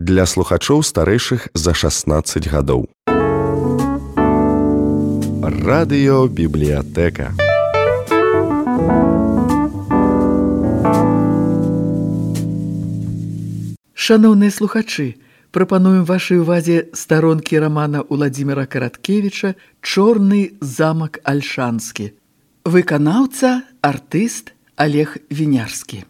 для слухачоў старэйшых за 16 гадоў. Радыёбібліятэка. Шаноўныя слухачы, прапануем вашай увазе старонкі рамана Уладзіміра Караткевіча «Чорны замак Альшанскі». Выканаўца, артыст Олег Вінярскі.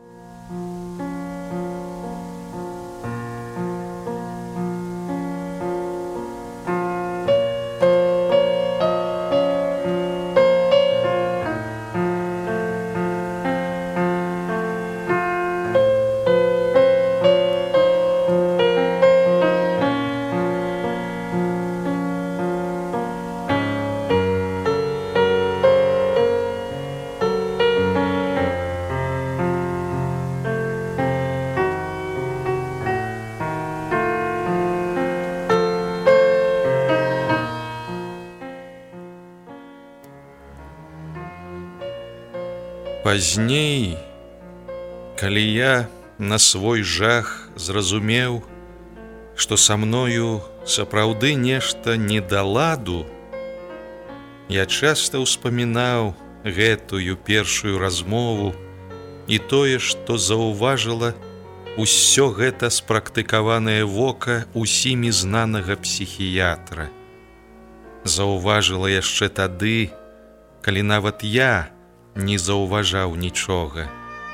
Пазней, калі я на свой жах зразумеў, што са мною сапраўды нешта не да ладу, я часта ўспамінаў гэтую першую размову і тое, што заўважыла усё гэта спрактыкаванае вока усімі знанага псіхіятра. Заўважыла яшчэ тады, калі нават я не заўважаў нічога.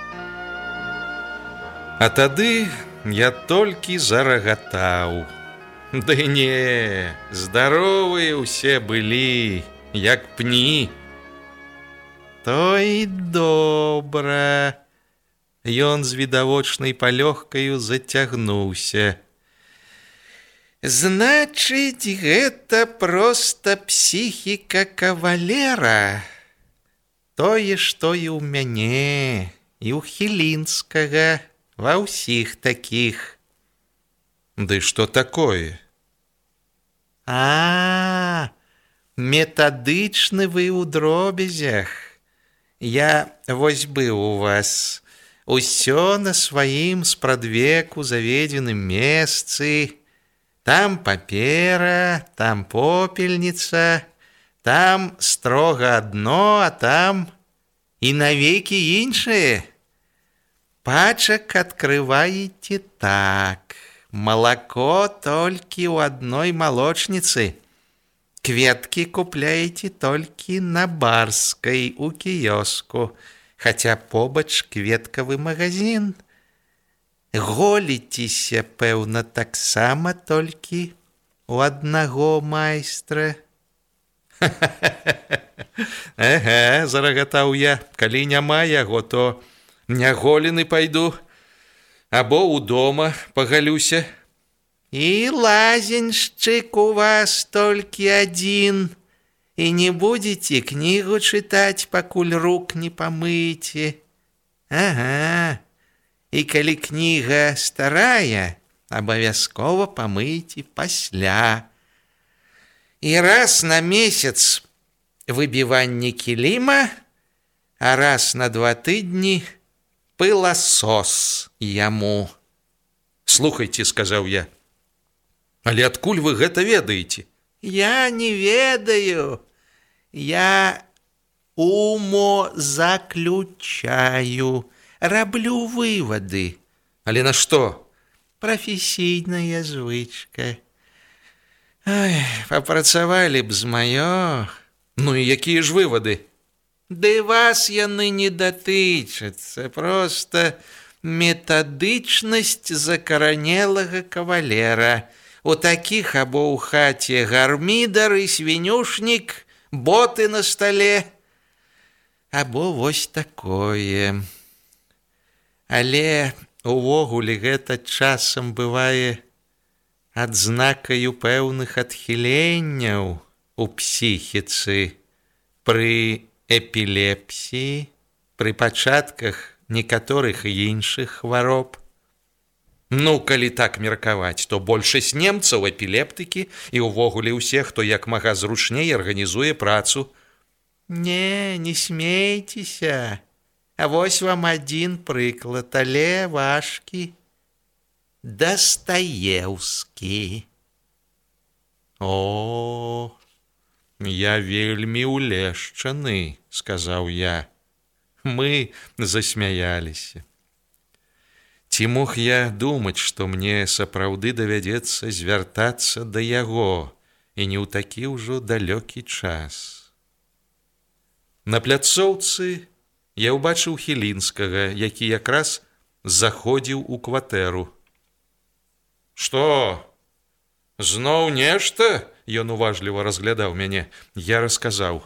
А тады я толькі зарагатаў. Ды не, здаровыя ўсе былі, як пні. То і добра. Ён з відавочнай палёгкаю зацягнуўся. Значыць, гэта проста псіхіка кавалера. Тое, што і ў мяне, і ў Хілінскага, ва ўсіх такіх. Ды што такое? Метадычны вы ў дробязях. Я вось быў у вас. Усё на сваім спрадвеку заведзеным месцы. Там папера, там попельніца, там строга адно, а там і навекі іншае. Пачак адкрываеце так. Малако толькі ў адной малочніцы. Кветкі купляеце толькі на Барскай у кіёску, хаця побач кветкавы магазин. Голіцеся, пэўна, таксама толькі у аднаго майстра. Ага, зарагатаў я, калі няма яго, то няголены пайду, або ў дома пагалюся. І лазеншчык у вас толькі адзін, і не будзеце кнігу чытаць, пакуль рук не памыеце. Ага, і калі кніга старая, абавязкова памыеце пасля. І раз на месяц выбіванне кіліма, а раз на 2 тыдні пыласос яму. Слухайце, сказаў я, але адкуль вы гэта ведаеце? Я не ведаю. Я умозаключаю, раблю вывады. Але на што? Прафесійная звычка. Ой, папрацавалі б з маё. Ну і якія ж вывады? Ды вас яны не датычацца, проста метадычнасць закаранелага кавалера. У такіх або ў хаце гармідар і свінюшнік, боты на стале, або вось такое. Але увогуле гэта часам бывае адзнакаю пэўных адхіленняў у псіхіцы пры эпілепсіі, пры пачатках некаторых іншых хвароб. Ну, калі так меркаваць, то большасць немцаў эпілептыкі і ўвогуле ўсе, хто як мага зручней арганізуе працу. Не смейцеся. А вось вам адзін прыклад, але важкі. Дастаеўскі. О, я вельмі улешчаны, сказаў я. Мы засмяяліся. Ці мог я думаць, што мне сапраўды давядзецца звяртацца да яго і не ў такі ўжо далёкі час. На пляцоўцы я ўбачыў Хілінскага, які якраз заходзіў у кватэру. Што? Зноў нешта? Ён уважліва разглядаў мяне. Я расказаў.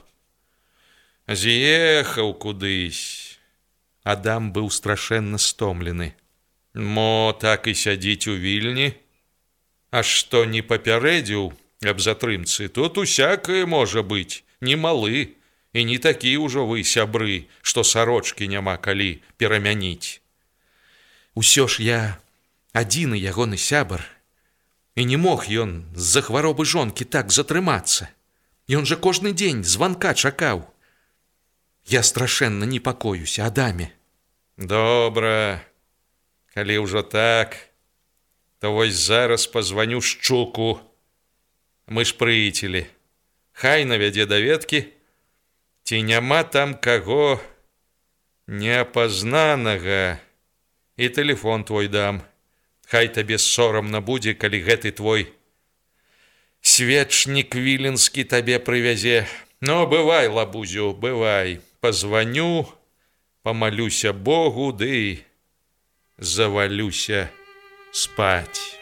З'ехаў кудысь. Адам быў страшэнна стомлены. Мо так і сядзіць у Вільні? А што не папярэдзіў аб затрымцы, тут усякае можа быць, не малы, і не такі ўжо вы сябры, што сарочкі няма калі перамяніць. Усё ж я адзіны ягоны сябар, і не мог ён з-за хваробы жонкі так затрымацца. Ён жа кожны дзень званка чакаў. Я страшэнна непакоюся, Адаме. Добра. Калі ўжо так, то вось зараз пазваню Шчуку. Мы ж прыяцелі. Хай навядзе даведкі, ці няма там каго неапазнанага. І тэлефон твой дам. Хай табе сорамна будзе, калі гэты твой свечнік віленскі табе прывязе. Ну, бывай, лабузю, бывай. Пазваню, памалюся Богу, ды завалюся спаць.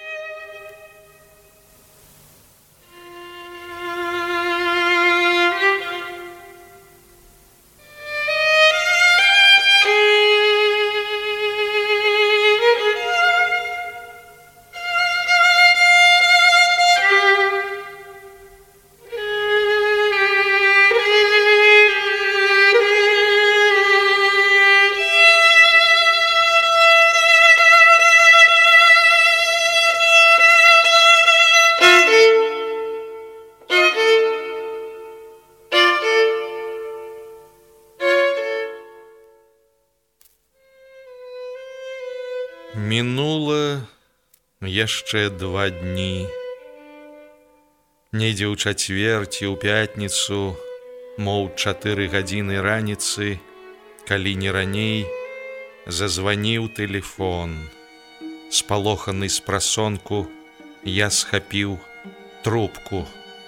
Мінула яшчэ 2 дні. Недзе ў чацвер ці ў пятніцу, моў 4 гадзіны раніцы, калі не раней, зазваніў тэлефон. Спалоханы з прасонку, я схапіў трубку.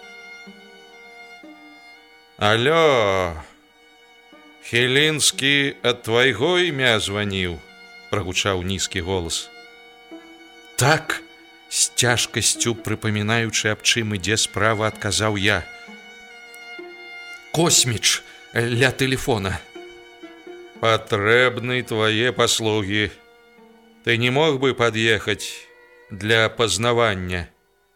Алё, Хілінскі ад твайго імя званіў? Прагучаў нізкі голас. Так, з цяжкасцю прыпамінаючы, аб чым ідзе справа, адказаў я. Косміч ля тэлефона. Патрэбны твае паслугі. Ты не мог бы пад'ехаць для пазнавання?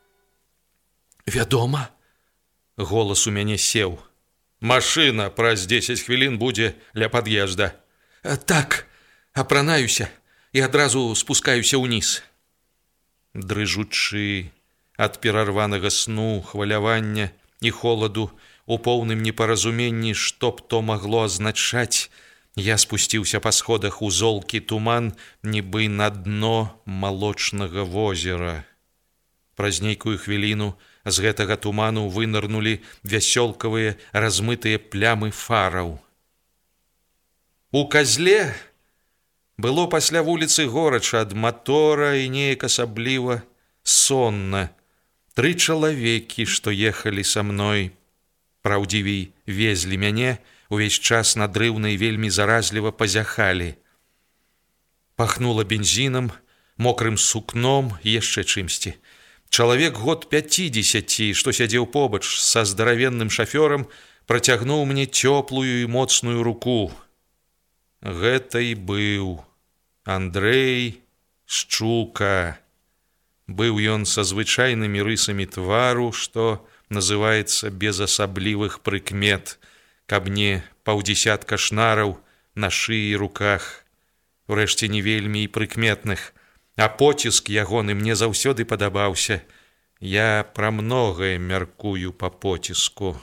Вядома. Голас у мяне сеў. Машына праз 10 хвілін будзе ля пад'езда. Так. Апранаюся і адразу спускаюся ўніз. Дрыжучы ад перарванага сну, хвалявання і холаду, у поўным непаразуменні, што б то магло азначаць, я спусціўся па сходах у золкі туман, нібы на дно малочнага возера. Праз нейкую хвіліну з гэтага туману вынырнулі вясёлкавыя размытыя плямы фараў. У казле было пасля вуліцы горача ад матора і неяк асабліва сонна. 3 чалавекі, што ехалі са мной, праўдзівей везлі мяне, увесь час надрыўна і вельмі заразліва пазяхалі. Пахнула бензінам, мокрым сукном і яшчэ чымсьці. Чалавек год 50, што сядзеў побач са здаравенным шафёрам, працягнуў мне цёплую і моцную руку. Гэта і быў Андрэй Шчука. Быў ён са звычайнымі рысамі твару, што называецца без асаблівых прыкмет, каб не 50 шнараў на шыі і руках, урэшце не вельмі і прыкметных, а поціск ягоны мне заўсёды падабаўся. Я пра многае мяркую па поціску.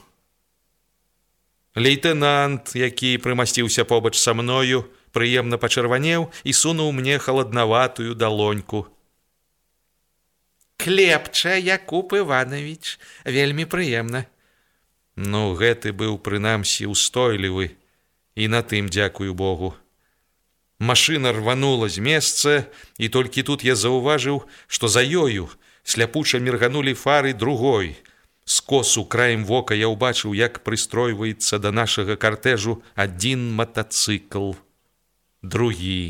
Лейтэнант, які прымасціўся побач са мною, прыемна пачырванеў і сунуў мне халаднаватую далоньку. Клепча Якуб Іванович, вельмі прыемна. Ну, гэты быў, прынамсі, устойлівы, і на тым дзякую Богу. Машына рванула з месца, і толькі тут я заўважыў, што за ёю сляпуча мірганулі фары другой. Скосу краем вока я ўбачыў, як прыстройваецца да нашага картэжу адзін матацыкл, другі.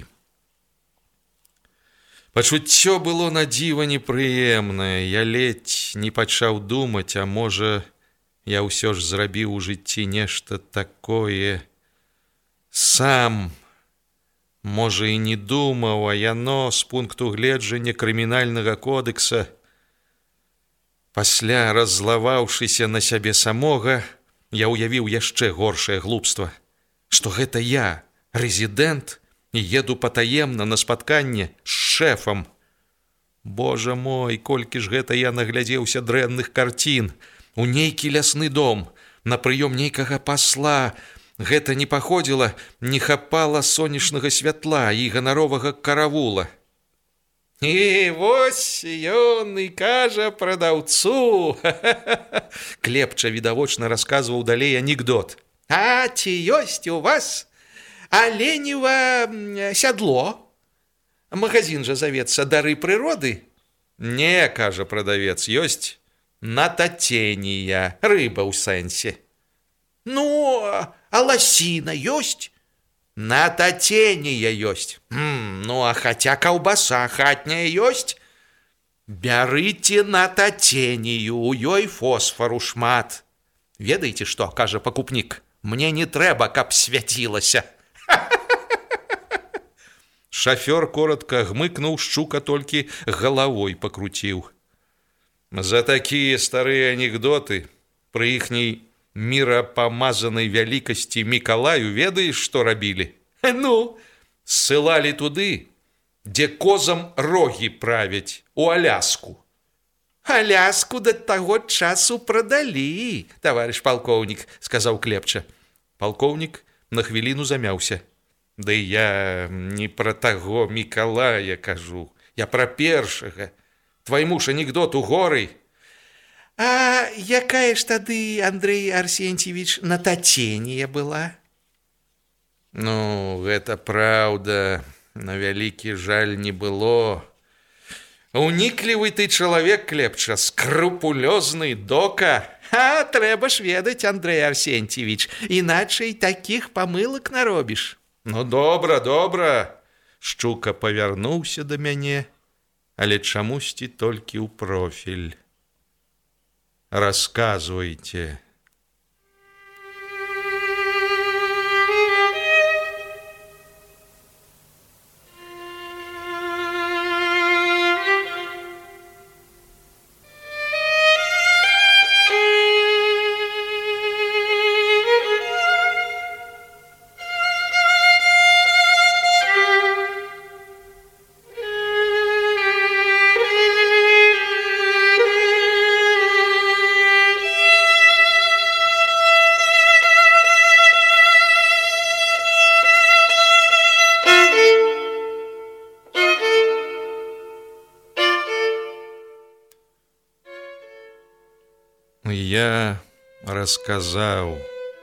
Пачуццё было на дзіва непрыемнае. Я ледзь не пачаў думаць, а можа, я ўсё ж зрабіў у жыцці нешта такое сам. Можа, і не думаў, а яно з пункту гледжання крымінальнага кодекса. Пасля, раззлаваўшыся на сябе самога, я ўявіў яшчэ горшае глупства, што гэта я, рэзідэнт, і еду патаемна на спатканне з шэфам. Божа мой, колькі ж гэта я наглядзеўся дрэнных карцін, у нейкі лясны дом, на прыём нейкага пасла. Гэта не паходзіла, не хапала сонечнага святла і ганаровага каравула. І вось ён і кажа прадаўцу. Клепча відавочна расказваў далей анекдот. А ці ёсць у вас оленева сядло? Магазин жа завецца «Дары прыроды». Не, кажа прадавец, ёсць натаценія, рыба ў сэнсе. Ну, а ласіна ёсць? Натаценія ёсць. Ну, а хаця каўбаса хатняя ёсць? Бярыце натаценію, у ёй фосфару шмат. Ведаеце што, кажа пакупнік, мне не трэба, каб свяцілася. Шафёр коротка гмыкнуў, шчука толькі галавой пакруціў. За такія старыя анекдоты пры іхняй мірапамазанай вялікасці Мікалаю ведаеш, што рабілі? Ну, ссылалі туды, дзе козам рогі правяць, у Аляску. Аляску да таго часу прадалі, таварыш палкоўнік, сказаў Клепча. Палкоўнік на хвіліну замяўся. Ды я не пра таго Мікалая кажу, я пра першага. Твайму ж анекдоту горай. А якая ж тады, Андрэй Арсеньевич, натаценія была? Ну, гэта праўда, на вялікі жаль не было. Уніклівы ты чалавек, Клепча, скрупулёзны, дока. А трэба ж ведаць, Андрэй Арсеньевич, іначай такіх памылак наробіш. Ну, добра, добра. Шчука павярнуўся да мяне, але чамусьці толькі ў профіль. Рассказывайте. Я расказаў.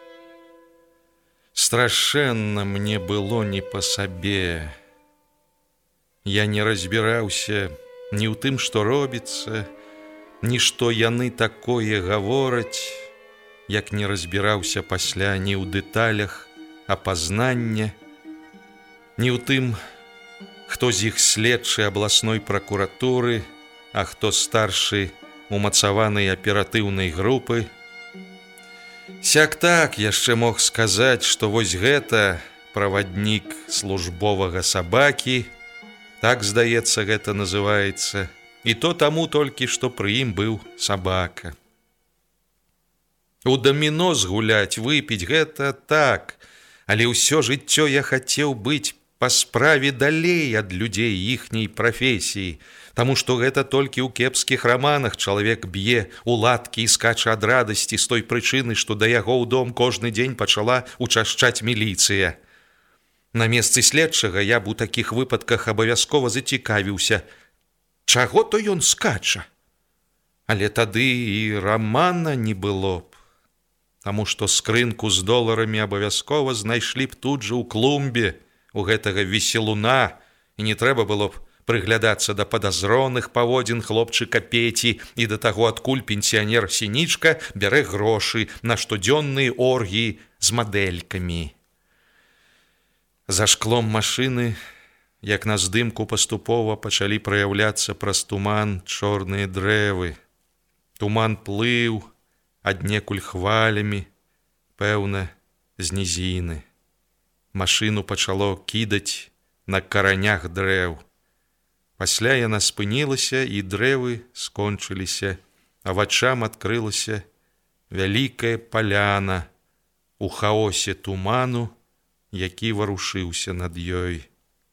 Страшэнна мне было не па сабе. Я не разбіраўся ні ў тым, што робіцца, ні што яны такое гавораць, як не разбіраўся пасля ні ў дэталях апазнання, ні ў тым, хто з іх следчы абласной пракуратуры, а хто старшы умацаванай аператыўнай групы. Сяк так яшчэ мог сказаць, што вось гэта праваднік службовага сабакі, так, здаецца, гэта называецца, і то таму толькі, што пры ім быў сабака. У даміно згуляць, выпіць гэта так, але ўсё жыццё я хацеў быць па справе далей ад людзей іхняй прафесіі, таму што гэта толькі ў кепскіх раманах чалавек б'е у ладкі і скача ад радасці з той прычыны, што да яго ў дом кожны дзень пачала учашчаць міліцыя. На месцы следчага я б у такіх выпадках абавязкова зацікавіўся, чаго то ён скача, Але тады і рамана не было б, таму што скрынку з доларамі абавязкова знайшлі б тут жа ў клумбе у гэтага веселуна, і не трэба было б прыглядацца да падазроных паводзін хлопчыка Пеці і да таго, адкуль пенсіянер Сінічка бярэ грошы на штодзённыя оргіі з мадэлькамі. За шклом машыны, як на здымку, паступова пачалі праяўляцца праз туман чорныя дрэвы. Туман плыў аднекуль хвалямі, пэўна, з нізіны. Машыну пачало кідаць на каранях дрэў. Пасля яна спынілася, і дрэвы скончыліся, а вачам адкрылася вялікая паляна у хаосе туману, які варушыўся над ёй.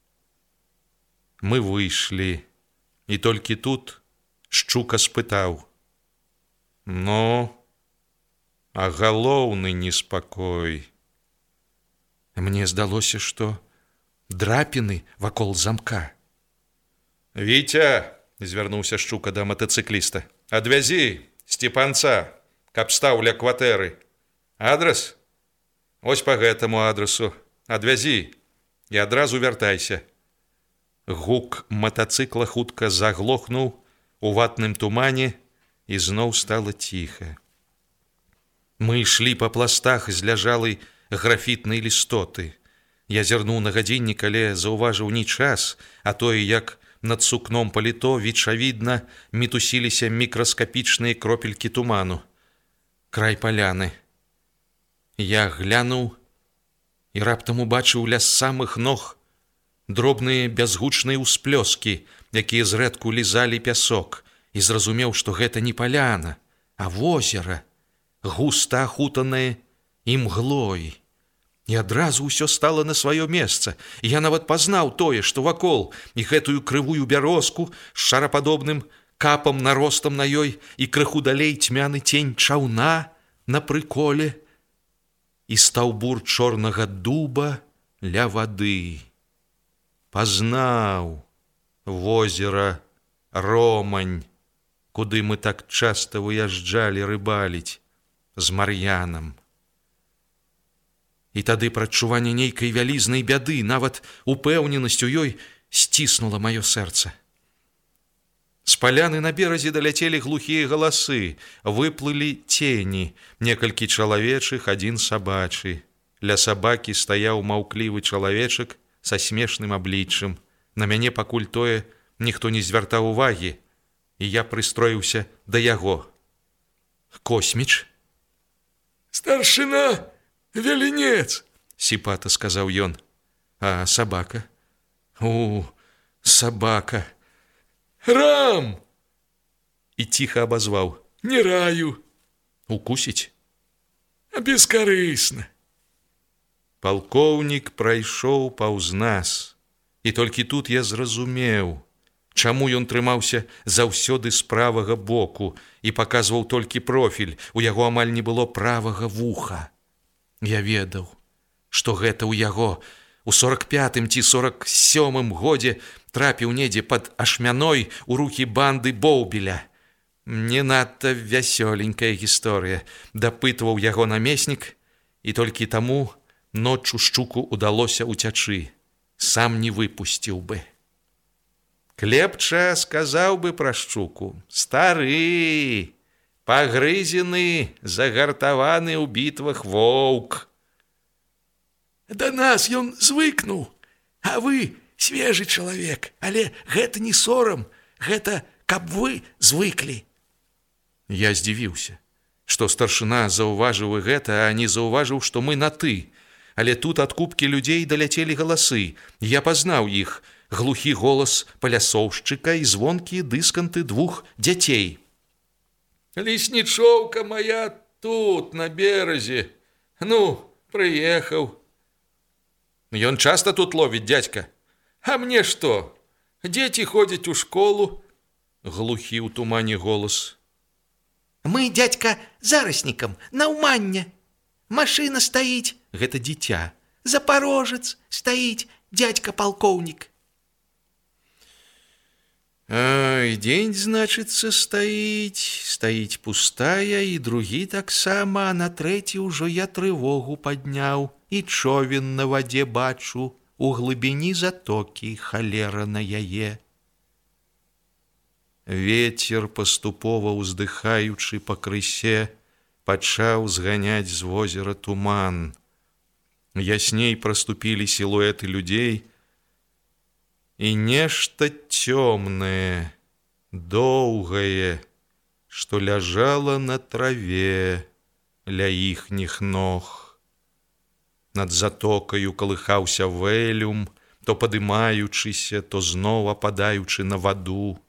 Мы выйшлі, і толькі тут Шчука спытаў: «Ну, а галоўны неспакой?» Мне здалося, што драпіны вакол замка. «Вітя!» – звярнуўся Шчука да матацыкліста. «Адвязі Степанца, каб стаў ля кватэры. Адрас? Вось па гэтаму адрасу. Адвязі і адразу вяртайся». Гук матацыкла хутка заглохнуў у ватным тумане, і зноў стала ціха. Мы ішлі па пластах зляжалай графітнай лістоты. Я зірнуў на гадзіннік, але заўважыў не час, а тое, як над сукном паліто вечавідна мітусіліся мікраскапічныя кропелькі туману. Край паляны. Я глянуў і раптам убачыў ля самых ног дробныя бязгучныя ўсплёскі, якія зрэдку лізалі пясок, і зразумеў, што гэта не паляна, а возера, густа ахутанае імглой. І адразу ўсё стала на сваё месца. Я нават пазнаў тое, што вакол, і гэтую крывую бярозку з шарападобным капам наростам на ёй, і крыху далей цьмяны цень чаўна на прыколе, і стаўбур чорнага дуба ля вады. Пазнаў возера Романь, куды мы так часта выязджалі рыбаліць з Мар'янам. І тады прадчуванне нейкай вялізнай бяды, нават упэўненасць у ёй, сціснула маё сэрца. З паляны на беразе даляцелі глухія галасы, выплылі цені, некалькі чалавечых, адзін сабачы. Ля сабакі стаяў маўклівы чалавечак са смешным абліччам. На мяне пакуль тое ніхто не звяртаў увагі, і я прыстроіўся да яго. «Косміч?» «Старшына Веленец!» – сіпата сказаў ён. «А сабака?» Сабака!» «Рам!» І ціха абазваў. «Не раю!» «Укусіць?» «Бескарысна!» Палкоўнік прайшоў паўз нас, і толькі тут я зразумеў, чаму ён трымаўся заўсёды з правага боку і паказваў толькі профіль, у яго амаль не было правага вуха. Я ведаў, што гэта ў яго у 45-м ці 47-м годзе трапіў недзе пад Ашмяной у рукі банды Боўбеля. Не надта вясёленькая гісторыя, дапытваў яго намеснік, і толькі таму ноччу Шчуку удалося уцячы, сам не выпусціў бы. Клепча сказаў бы пра Шчуку: «Стары, пагрызены, загартаваны ў бітвах воўк». «Да нас ён звыкнуў, а вы свежы чалавек, але гэта не сорам, гэта каб вы звыклі». Я здзівіўся, што старшына заўважыў і гэта, а не заўважыў, што мы на «ты». Але тут ад купкі людзей даляцелі галасы. Я пазнаў іх: глухі голас палясоўшчыка і звонкія дысканты двух дзяцей. «Леснічоўка моя тут, на беразе. Ну, прыехаў». «Ён часта тут ловіць, дядька?» «А мне што? Дзеці ходзяць у школу». Глухі ў тумане голас. «Мы, дядька, зараснікам, наўмання. Машына стаіць». Гэта дзіця. «Запарожец стаіць, дядька палкоўнік». Ой, дзень, значыцца, стаіць пустая, і другі таксама, а на трэці ўжо я трывогу падняў, і човен на вадзе бачу, у глыбіні затокі, халера на яе. Вецер, паступова ўздыхаючы пакрысе, пачаў зганяць з возера туман. Ясней праступілі сілуэты людзей, і нешта цёмнае, доўгае, што ляжала на траве ля іхніх ног. Над затокаю калыхаўся вэлюм, то падымаючыся, то зноў ападаючы на ваду.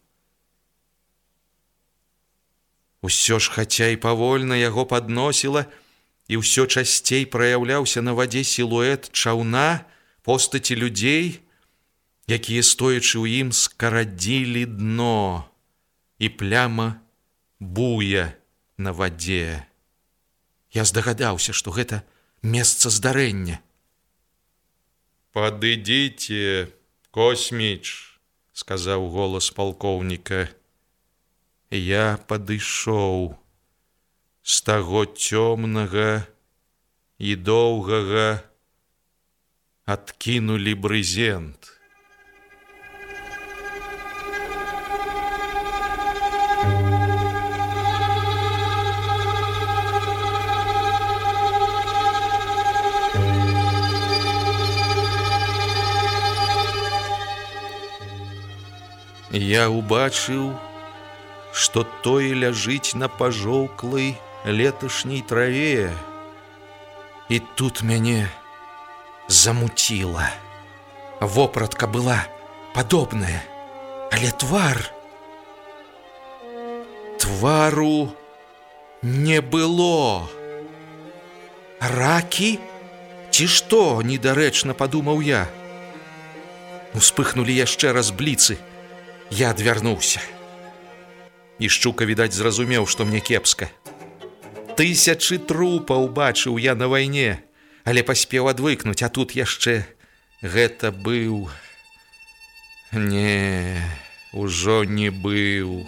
Усё ж, хаця і павольна яго падносіла, і ўсё часцей праяўляўся на вадзе сілуэт чаўна, постаці людзей, якія, стоячы ў ім, скарадзілі дно, і пляма буя на вадзе. Я здагадаўся, што гэта месца здарэння. «Падыдзіце, Косміч», – сказаў голас палкоўніка. Я падышоў. З таго цёмнага і доўгага адкінулі брызент. Я убачыў, што тое ляжыць на пажоўклай леташняй траве. І тут мяне замуціла. Вопратка была падобная, але твару не было. Ракі? Ці што, недарэчна падумаў я. Успыхнулі яшчэ раз бліцы. Я адвярнуўся. І Шчука, відаць, зразумеў, што мне кепска. 1000 трупаў бачыў я на вайне, але паспеў адвыкнуць, а тут яшчэ гэта быў... Не, ужо не быў.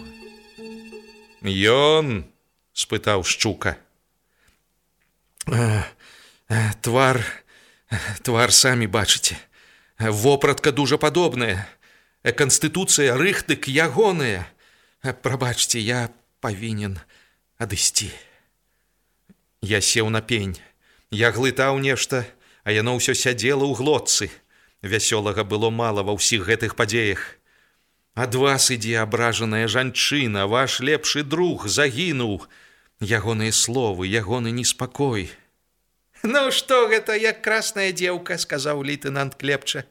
Ён? Спытаў Шчука. Твар самі бачыце. Вопратка дужа падобная. Канстытуцыя, рыхтык ягоная. Прабачце, я павінен адысці. Я сеў на пень. Я глытаў нешта, а яно ўсё сядзела ў глотцы. Вясёлага было мала ва ўсіх гэтых падзеях. Ад вас ідзе абражаная жанчына, ваш лепшы друг загінуў. Ягоныя словы, ягоны неспакой. «Ну што гэта, як красная дзеўка», – сказаў лейтенант Клепча.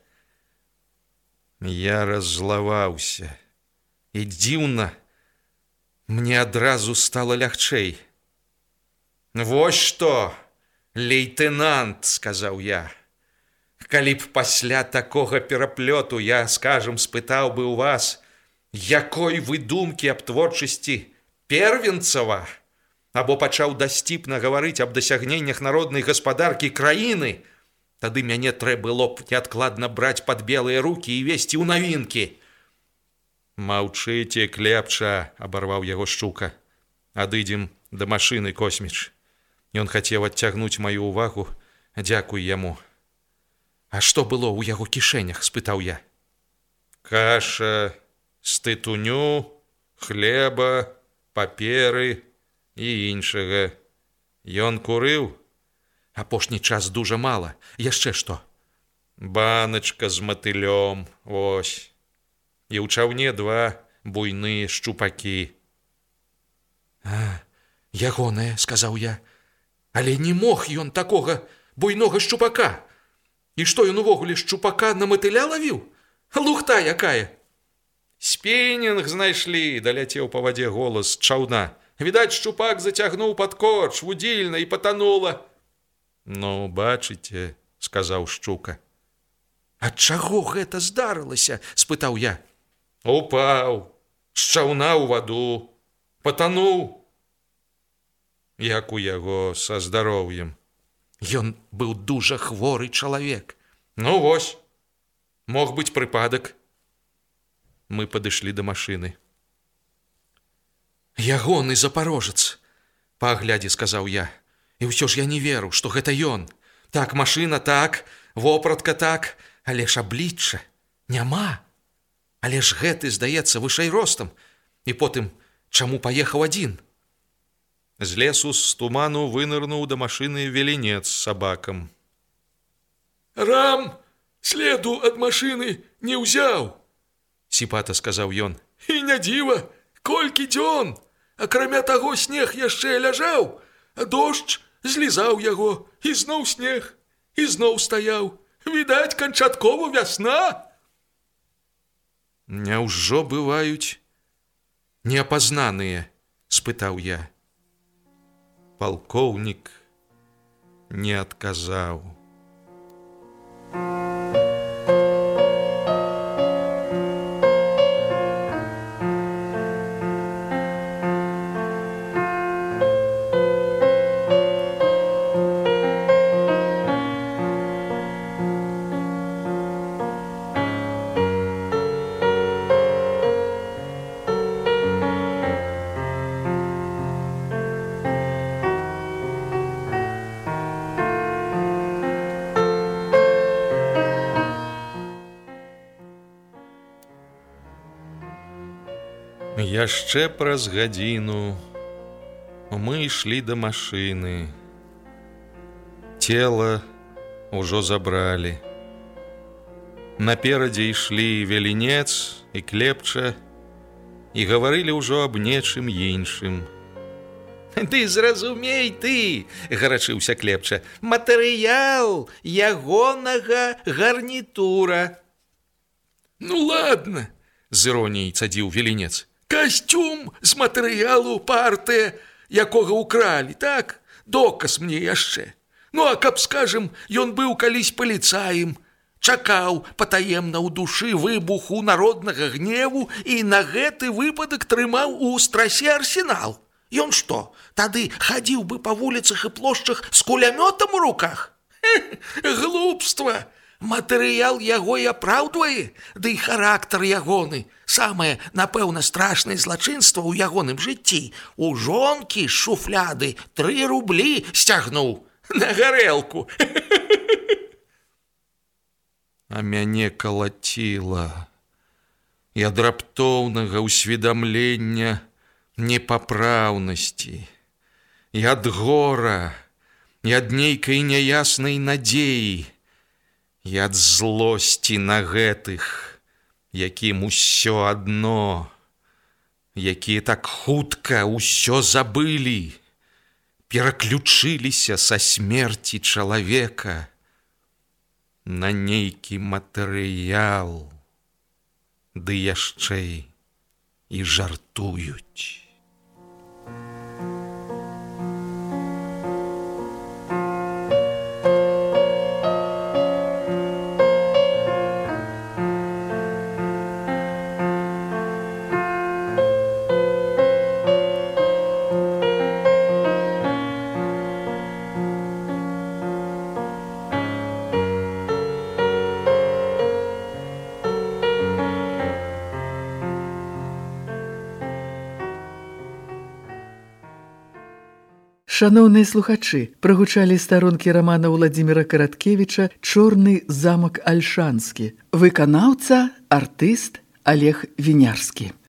Я раззлаваўся. І дзіўна, мне адразу стала лягчэй. «Вось што, лейтенант», – сказаў я. «Калі б пасля такога пераплёту я, скажам, спытаў бы ў вас, якой вы думкі аб творчасці Первенцава, або пачаў дасціпна гаварыць аб дасягненнях народнай гаспадаркі краіны, тады мяне трэ было б неадкладна браць пад белыя рукі і весці ў навінкі». «Маўчыце, Клепча», – абарваў яго Шчука. «Адыдзем да машыны, Косміч». Ён хацеў адцягнуць маю ўвагу, дзякуй яму. «А што было ў яго кішэнях?» – спытаў я. «Каша з тытуню, хлеба, паперы і іншага. Ён курыў?» «Апошні час дужа мала. Яшчэ што?» «Баначка з матылём, ось. І ў чаўне 2 буйныя шчупакі». «Ягонае», – сказаў я. «Але не мог ён такога буйнога шчупака. І што, ён увогуле шчупака на матыля лавіў? Лухта якая!» «Спінінг знайшлі», – даляцеў па вадзе голас чаўна. «Відаць, шчупак зацягнуў пад корч, вудзільна, і патанула». «Ну, бачыце», – сказаў Шчука. «Ад чаго гэта здарылася?» – спытаў я. «Упаў, з чаўна ў ваду, патануў». «Як у яго са здароўем?» «Ён быў дужа хворы чалавек». «Ну вось, мог быць прыпадак». Мы падышлі да машыны. Ягоны запарожец, па аглядзе сказаў я. І ўсё ж я не веру, што гэта ён. Так, машына так, вопратка так, але ж аблічча няма. Але ж гэты, здаецца, вышэй ростам. І потым, чаму паехаў адзін? З лесу з туману вынырнуў да машыны веленец з сабакам. Рам следу ад машыны не ўзяў, сіпата сказаў ён. І не дзіва, колькі дзён. Акрамя таго, снег яшчэ ляжаў, а дождж злізаў яго, і зноў снег, і зноў стаяў. Відаць, канчаткова вясна. Няўжо бываюць неапазнаныя? Спытаў я. Палкоўнік не адказаў. Яшчэ праз гадзіну мы ішлі да машыны. Цела ўжо забралі. Наперадзе ішлі веленец і клепча і гаварылі ўжо аб нечым іншым. Ты зразумей, ты, гарачыўся клепча, матэрыял ягонага гарнітура. Ну ладно, з іроніяй цадзіў веленец. Касцюм з матэрыялу партыя, якога ўкралі, так? Доказ мне яшчэ. Ну, а каб, скажем, ён быў калісь паліцаем, чакаў патаемна ў душы выбуху народнага гневу і на гэты выпадак трымаў у страсе арсенал. Ён што, тады хадзіў бы па вуліцах і плошчах з кулямётам у руках? Глупства! Матэрыял яго і апраўдвае, ды і характар ягоны. Самае, напэўна, страшнае злачынства ў ягоным жыцці. У жонкі з шуфляды 3 рублі сцягнуў на гарэлку. А мяне калаціла. І ад раптоўнага ўсведамлення непапраўнасці, і ад гора, і ад нейкай няяснай надзеі, і ад злосці на гэтых, якім усё адно, якія так хутка ўсё забылі, пераключыліся са смерці чалавека на нейкі матэрыял, ды яшчэ і жартуюць. Шаноўныя слухачы, прагучалі старонкі рамана Уладзіміра Караткевіча «Чорны замак Альшанскі». Выканаўца, артыст Олег Вінярскі.